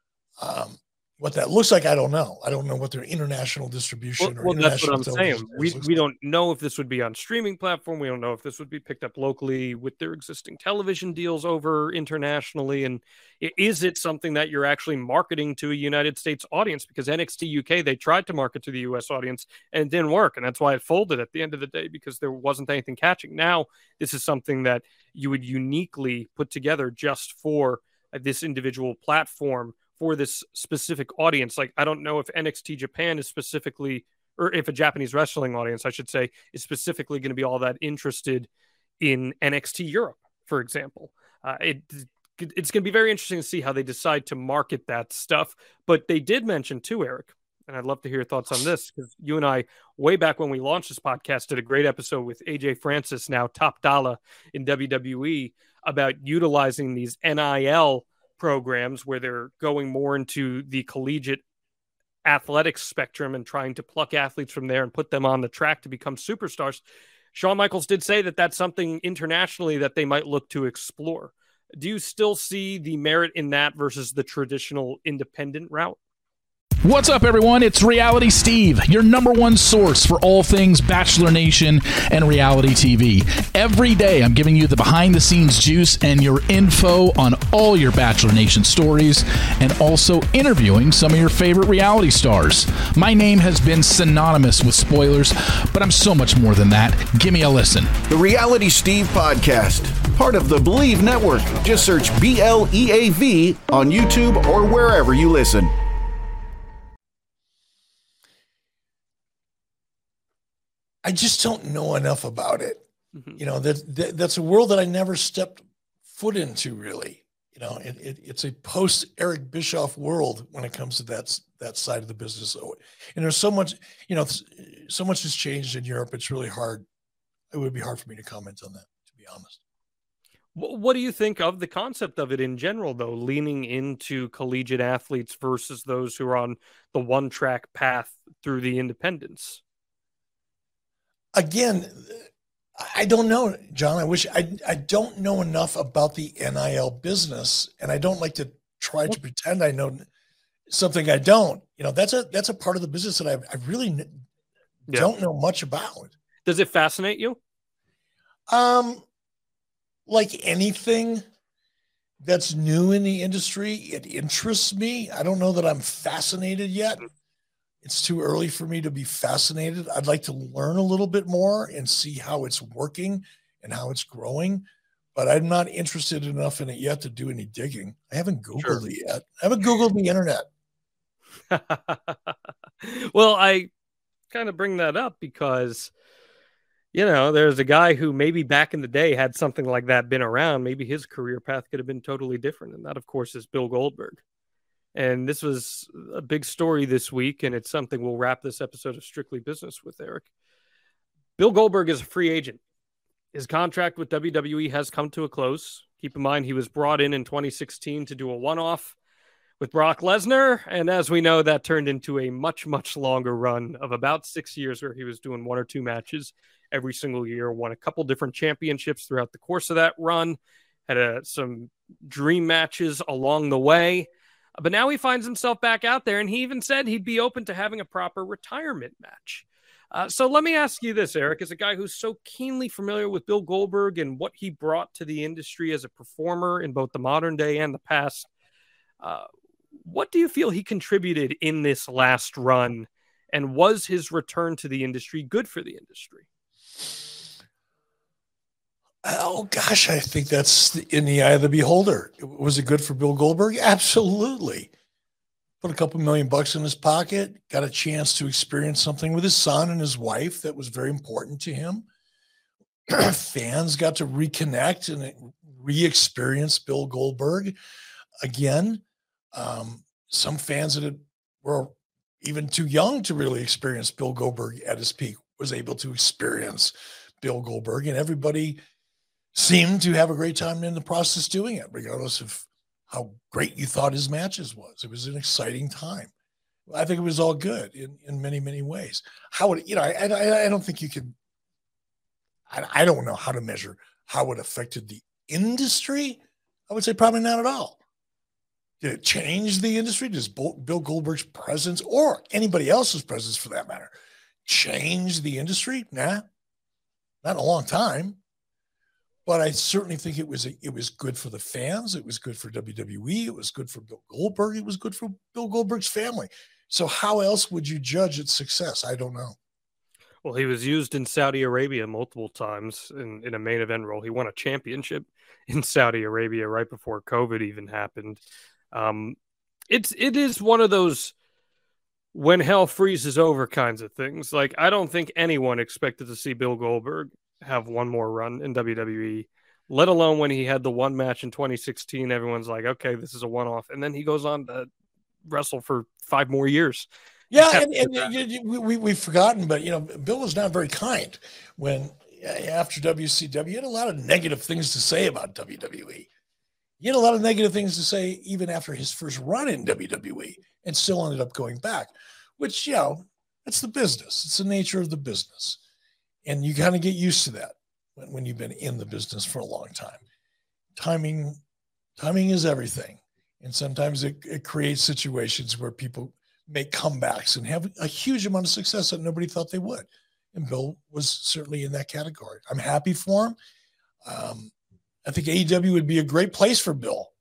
Um, what that looks like, I don't know. I don't know what their international distribution well, or well, international that's what I'm saying. We we like. don't know if this would be on streaming platform. We don't know if this would be picked up locally with their existing television deals over internationally. And is it something that you're actually marketing to a United States audience? Because N X T U K, they tried to market to the U S audience and it didn't work. And that's why it folded at the end of the day, because there wasn't anything catching. Now, this is something that you would uniquely put together just for uh, this individual platform, for this specific audience. Like, I don't know if N X T Japan is specifically, or if a Japanese wrestling audience, I should say, is specifically going to be all that interested in N X T Europe, for example. Uh, it It's going to be very interesting to see how they decide to market that stuff. But they did mention too, Eric, and I'd love to hear your thoughts on this, because you and I, way back when we launched this podcast, did a great episode with A J Francis, now top dollar in W W E, about utilizing these N I L programs where they're going more into the collegiate athletics spectrum and trying to pluck athletes from there and put them on the track to become superstars. Shawn Michaels did say that that's something internationally that they might look to explore. Do you still see the merit in that versus the traditional independent route? What's up, everyone? It's Reality Steve, your number one source for all things Bachelor Nation and reality T V. Every day, I'm giving you the behind-the-scenes juice and your info on all your Bachelor Nation stories, and also interviewing some of your favorite reality stars. My name has been synonymous with spoilers, but I'm so much more than that. Give me a listen. The Reality Steve Podcast, part of the Believe Network. Just search B L E A V on YouTube or wherever you listen. I just don't know enough about it. Mm-hmm. You know, that, that that's a world that I never stepped foot into, really. You know, it, it, it's a post Eric Bischoff world when it comes to that, that side of the business. And there's so much, you know, so much has changed in Europe. It's really hard. It would be hard for me to comment on that, to be honest. What do you think of the concept of it in general, though, leaning into collegiate athletes versus those who are on the one-track path through the independents? Again, I don't know, John. I wish I I don't know enough about the N I L business, and I don't like to try to pretend I know something I don't. You know, that's a that's a part of the business that I I really n- Yeah. don't know much about. Does it fascinate you? Um, like anything that's new in the industry, it interests me. I don't know that I'm fascinated yet. It's too early for me to be fascinated. I'd like to learn a little bit more and see how it's working and how it's growing, but I'm not interested enough in it yet to do any digging. I haven't Googled sure. it yet. I haven't Googled the internet. Well, I kind of bring that up because, you know, there's a guy who maybe back in the day had something like that been around, maybe his career path could have been totally different. And that, of course, is Bill Goldberg. And this was a big story this week, and it's something we'll wrap this episode of Strictly Business with, Eric. Bill Goldberg is a free agent. His contract with W W E has come to a close. Keep in mind, he was brought in in twenty sixteen to do a one-off with Brock Lesnar, and as we know, that turned into a much, much longer run of about six years where he was doing one or two matches every single year, won a couple different championships throughout the course of that run, had a, some dream matches along the way, but now he finds himself back out there, and he even said he'd be open to having a proper retirement match. Uh, so let me ask you this, Eric, as a guy who's so keenly familiar with Bill Goldberg and what he brought to the industry as a performer in both the modern day and the past, uh, what do you feel he contributed in this last run, and was his return to the industry good for the industry? Oh, gosh, I think that's in the eye of the beholder. Was it good for Bill Goldberg? Absolutely. Put a couple million bucks in his pocket, got a chance to experience something with his son and his wife that was very important to him. Fans got to reconnect and re-experience Bill Goldberg again. Um, some fans that had, were even too young to really experience Bill Goldberg at his peak was able to experience Bill Goldberg, and everybody seemed to have a great time in the process doing it, regardless of how great you thought his matches was. It was an exciting time. I think it was all good in, in many, many ways. How would, you know, I, I, I don't think you can, I, I don't know how to measure how it affected the industry. I would say probably not at all. Did it change the industry? Does Bill Goldberg's presence, or anybody else's presence for that matter, change the industry? Nah, not in a long time. But I certainly think it was a, it was good for the fans. It was good for W W E. It was good for Bill Goldberg. It was good for Bill Goldberg's family. So how else would you judge its success? I don't know. Well, he was used in Saudi Arabia multiple times in, in a main event role. He won a championship in Saudi Arabia right before COVID even happened. Um, it's it is one of those when hell freezes over kinds of things. Like, I don't think anyone expected to see Bill Goldberg have one more run in W W E, let alone when he had the one match in twenty sixteen. Everyone's like, okay, this is a one-off. And then he goes on to wrestle for five more years. Yeah, and, and we, we, we've forgotten, but, you know, Bill was not very kind when, after W C W, he had a lot of negative things to say about W W E. He had a lot of negative things to say even after his first run in W W E, and still ended up going back, which, you know, that's the business. It's the nature of the business. And you kind of get used to that when, when you've been in the business for a long time. Timing, timing is everything. And sometimes it, it creates situations where people make comebacks and have a huge amount of success that nobody thought they would. And Bill was certainly in that category. I'm happy for him. Um, I think A E W would be a great place for Bill.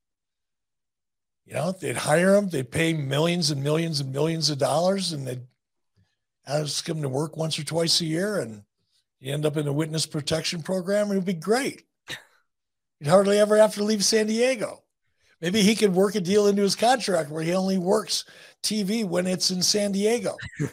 You know, they'd hire him, they'd pay millions and millions and millions of dollars, and they'd ask him to work once or twice a year, and you end up in a witness protection program. It would be great. You'd hardly ever have to leave San Diego. Maybe he could work a deal into his contract where he only works T V when it's in San Diego.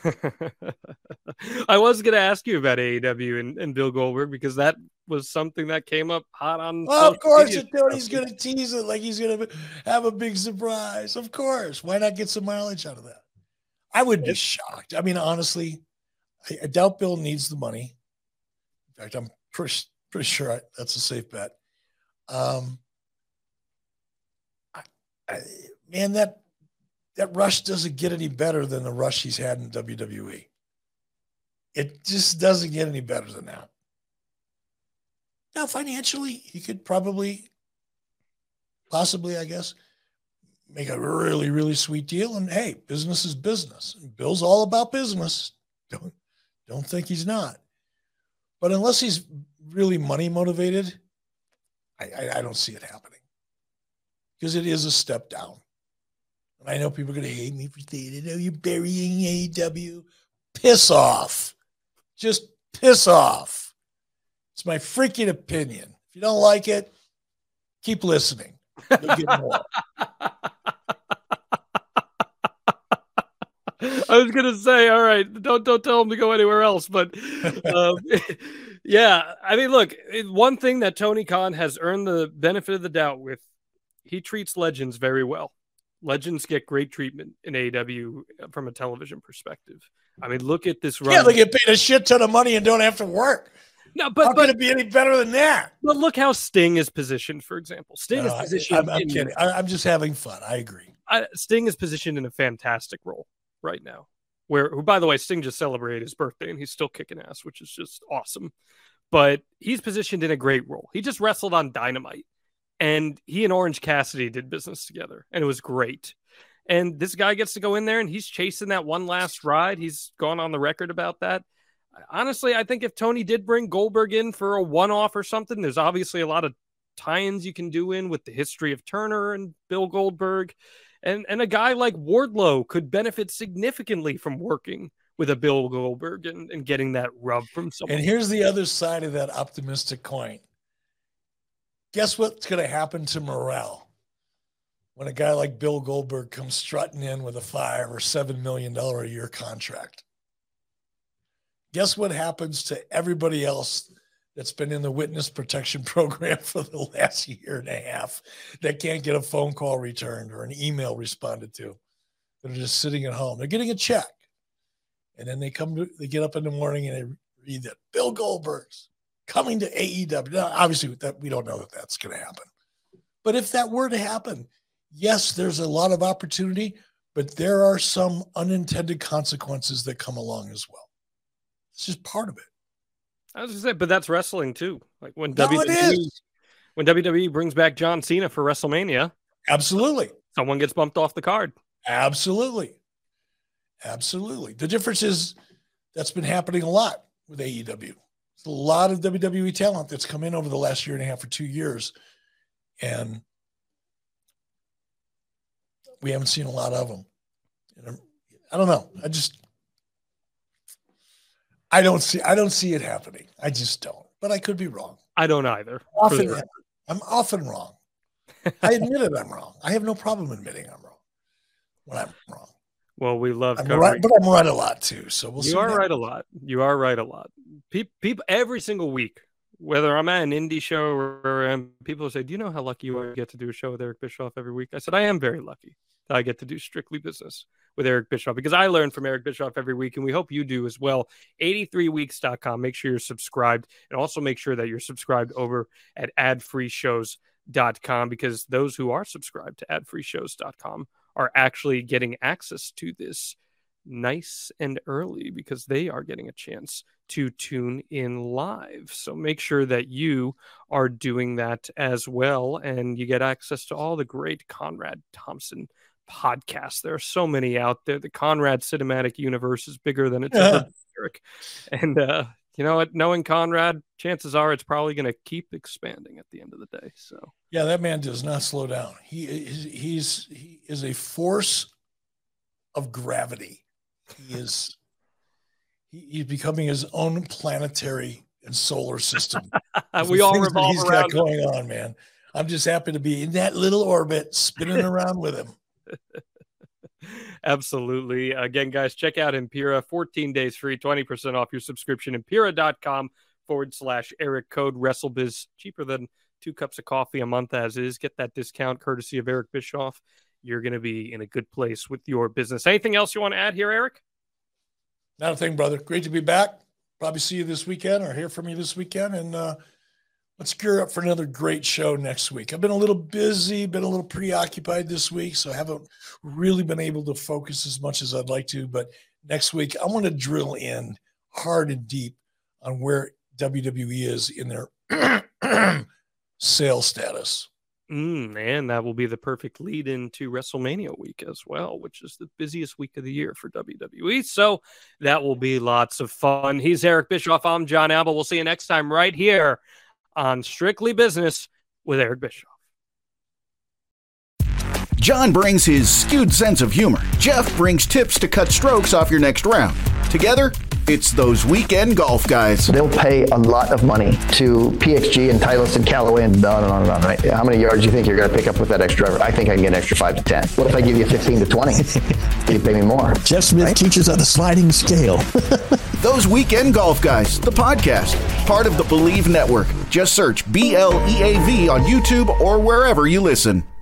I was going to ask you about A E W and, and Bill Goldberg, because that was something that came up hot on. Well, of course, you know, he's going to tease it like he's going to have a big surprise. Of course. Why not get some mileage out of that? I would be shocked. I mean, honestly, I, I doubt Bill needs the money. In fact, I'm pretty, pretty sure I, that's a safe bet. Um, I, I, man, that that rush doesn't get any better than the rush he's had in W W E. It just doesn't get any better than that. Now, financially, he could probably, possibly, I guess, make a really, really sweet deal. And hey, business is business. Bill's all about business. Don't, don't think he's not. But unless he's really money motivated, I, I, I don't see it happening, because it is a step down. I know people are going to hate me for saying it. Oh, you're burying A E W. Piss off. Just piss off. It's my freaking opinion. If you don't like it, keep listening. You'll get more. I was gonna say, all right, don't don't tell him to go anywhere else, but um, yeah, I mean, look, one thing that Tony Khan has earned the benefit of the doubt with, he treats legends very well. Legends get great treatment in A E W from a television perspective. I mean, look at this run. Yeah, they get paid a shit ton of money and don't have to work. No, but how but, could it be any better than that? But look how Sting is positioned, for example. Sting no, is positioned. I'm, I'm in, kidding. I, I'm just having fun. I agree. I, Sting is positioned in a fantastic role right now. Where, who, by the way, Sting just celebrated his birthday and he's still kicking ass, which is just awesome. But he's positioned in a great role. He just wrestled on Dynamite, and he and Orange Cassidy did business together, and it was great. And this guy gets to go in there and he's chasing that one last ride. He's gone on the record about that. Honestly, I think if Tony did bring Goldberg in for a one-off or something, there's obviously a lot of tie-ins you can do in with the history of Turner and Bill Goldberg. And, and a guy like Wardlow could benefit significantly from working with a Bill Goldberg and, and getting that rub from someone. And here's the other side of that optimistic coin. Guess what's going to happen to morale when a guy like Bill Goldberg comes strutting in with a five or seven million dollar a year contract? Guess what happens to everybody else that's been in the witness protection program for the last year and a half that can't get a phone call returned or an email responded to? They're just sitting at home. They're getting a check. And then they come to, they get up in the morning and they read that Bill Goldberg's coming to A E W. Now, obviously, that we don't know that that's going to happen. But if that were to happen, yes, there's a lot of opportunity, but there are some unintended consequences that come along as well. It's just part of it. I was going to say, but that's wrestling too. Like when No, W W E, it is. when W W E brings back John Cena for WrestleMania, Absolutely. someone gets bumped off the card. Absolutely. Absolutely. The difference is that's been happening a lot with A E W. There's a lot of W W E talent that's come in over the last year and a half or two years. And we haven't seen a lot of them. And I don't know. I just, I don't see, I don't see it happening. I just don't, but I could be wrong. I don't either. Often, I'm often wrong. I admit it. I'm wrong. I have no problem admitting I'm wrong when I'm wrong. Well, we love I'm covering. right, but I'm right a lot too. So we'll see. You are now. right a lot. You are right a lot. People, people every single week, whether I'm at an indie show or um, people say, "Do you know how lucky you are to get to do a show with Eric Bischoff every week?" I said, "I am very lucky that I get to do Strictly Business with Eric Bischoff because I learn from Eric Bischoff every week, and we hope you do as well. eighty-three weeks dot com. Make sure you're subscribed, and also make sure that you're subscribed over at ad free shows dot com because those who are subscribed to ad free shows dot com are actually getting access to this nice and early because they are getting a chance to tune in live. So make sure that you are doing that as well. And you get access to all the great Conrad Thompson podcasts. There are so many out there. The Conrad Cinematic Universe is bigger than it's ever been, Eric. And uh, you know what? Knowing Conrad, chances are it's probably going to keep expanding at the end of the day. So yeah, that man does not slow down. He is, he's, he is a force of gravity. He is, he, he's becoming his own planetary and solar system. we all revolve he's around got going on, man. I'm just happy to be in that little orbit, spinning around with him. Absolutely. Again, guys, check out Impera. fourteen days free, twenty percent off your subscription. Impera.com forward slash Eric code WrestleBiz. Cheaper than two cups of coffee a month as is. Get that discount courtesy of Eric Bischoff. You're going to be in a good place with your business. Anything else you want to add here, Eric? Not a thing, brother. Great to be back. Probably see you this weekend or hear from you this weekend. And uh, let's gear up for another great show next week. I've been a little busy, been a little preoccupied this week, so I haven't really been able to focus as much as I'd like to. But next week, I want to drill in hard and deep on where W W E is in their sales status. Mm, and that will be the perfect lead into WrestleMania week as well, which is the busiest week of the year for W W E. So that will be lots of fun. He's Eric Bischoff. I'm John Alba. We'll see you next time right here on Strictly Business with Eric Bischoff. John brings his skewed sense of humor. Jeff brings tips to cut strokes off your next round. Together, it's those weekend golf guys. They'll pay a lot of money to P X G and Titleist and Callaway and on and on and on, right? How many yards do you think you're going to pick up with that extra driver? I think I can get an extra five to ten. What if I give you fifteen to twenty? You pay me more. Jeff Smith right? teaches on a sliding scale. Those Weekend Golf Guys, the podcast, part of the Believe Network. Just search B L E A V on YouTube or wherever you listen.